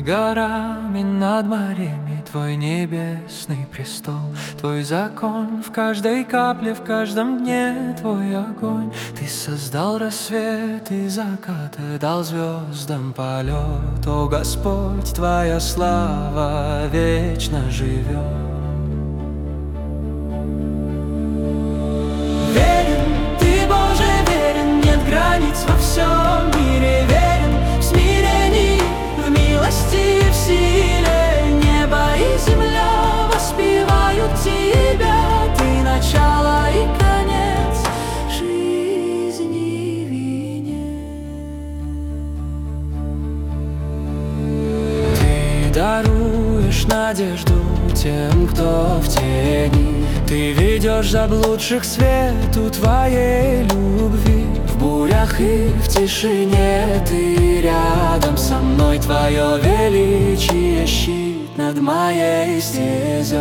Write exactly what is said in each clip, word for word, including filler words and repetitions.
горами, над морями твой небесный престол. Твой закон в каждой капле, в каждом дне твой огонь. Ты создал рассвет и закат, дал звездам полет. О Господь, твоя слава вечно живет. Во всем мире верен, в смирении, в милости, в силе. Небо и земля воспевают тебя. Ты начало и конец жизни венец. Ты даруешь надежду тем, кто в тени. Ты ведешь заблудших свету твоей любви. В бурях и в тишине ты рядом со мной. Твое величие щит над моей стезей.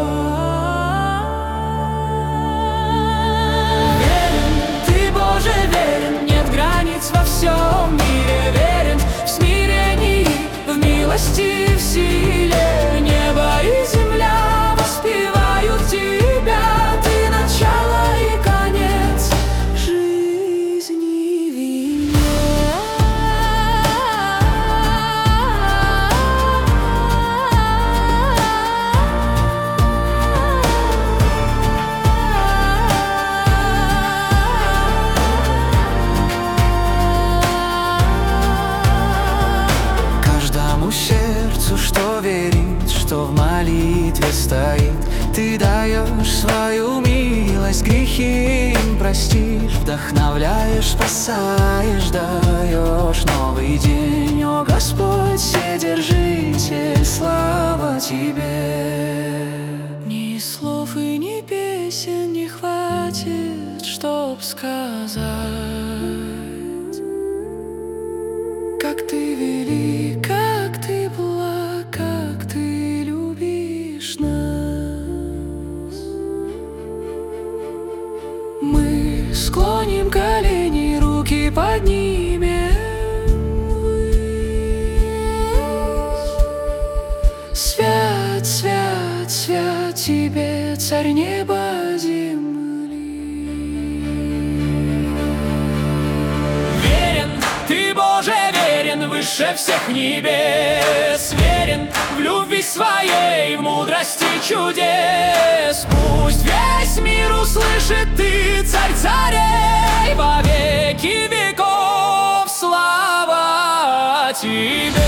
Верен, ты, Боже, верен, нет границ во всем мире. Верен в смирении, в милости, в силе. Небо и земля воспевают тебя. Ты начало и конец жизни венец. Каждому сердцу, что верит, что в молитве стоит, ты даешь свою милость, грехи им простишь. Вдохновляешь, спасаешь, даешь новый день. О Господь, Вседержитель, слава тебе. Ни слов и ни песен не хватит, чтоб сказать, как ты велик, как ты благ, как ты любишь нас. Мы склоним колени, руки поднимем ввысь. Свят, свят, свят тебе, Царь неба земли. Верен, ты, Боже, верен, выше всех небес. Верен в любви своей, в мудрости чудес. Пусть весь мир услышит, ты царь царей. Во веки веков слава тебе.